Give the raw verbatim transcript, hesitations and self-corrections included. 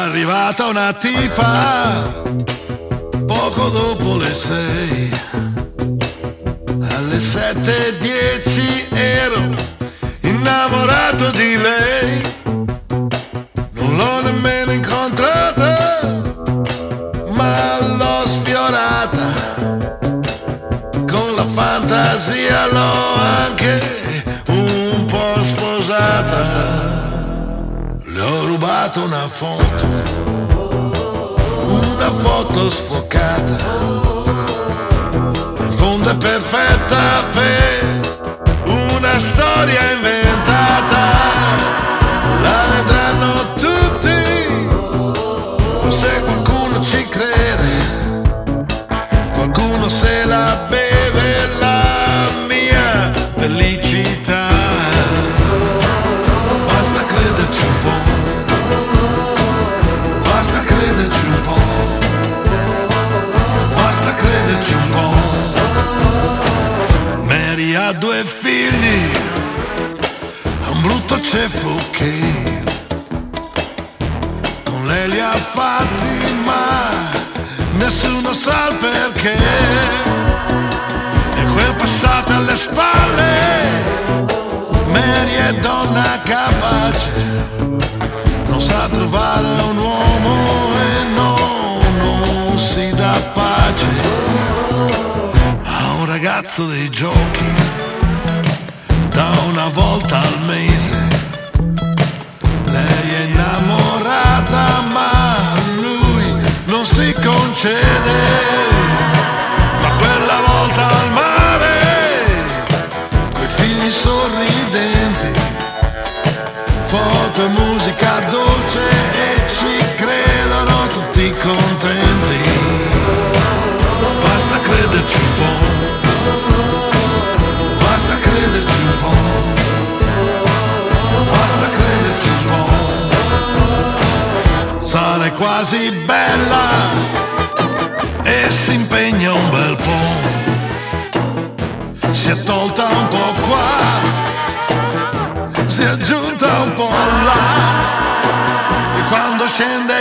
arrivata una tipa poco dopo le sei. Alle sette e dieci ero innamorato di lei. Non l'ho nemmeno incontrata, ma l'ho sfiorata. Con la fantasia l'ho anche un po' sposata. Le ho rubato una foto, una foto sfocata. In fondo è perfetta per una storia inventata. La vedranno tutti, se qualcuno ci crede, qualcuno se la beve la mia felicità. Basta crederci un po'. Basta crederci un po', basta crederci un po'. Mary ha due figli, ha un brutto ceppo che con lei li ha fatti, ma nessuno sa il perché. E quel passato alle spalle, Mary è donna capace, non sa trovare un uomo e no, non si dà pace. Ha un ragazzo dei giochi da una volta al mese. Lei è innamorata ma lui non si concede. Ma quella volta al mare, coi figli sorridenti, foto e musica dolce e ci credono tutti contenti. Basta crederci un po', basta crederci un po', basta crederci un po'. Sarà quasi bella e si impegna un bel po'. Si è tolta un po' qua, si è aggiunta un po' là, e quando scende